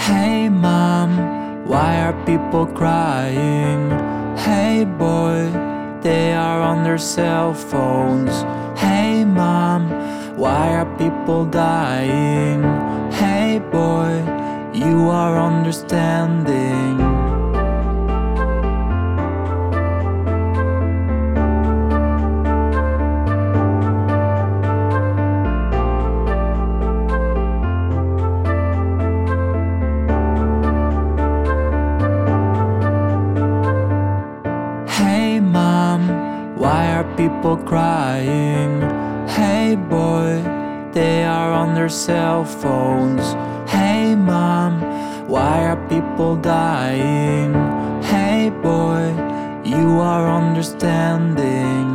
Hey mom, why are people crying? Hey boy, they are on their cell phones. Hey mom, why are people dying? Hey boy, you are understanding. Hey mom, why are people crying? Hey boy, they are on their cell phones. Hey mom, why are people dying? Hey boy, you are understanding.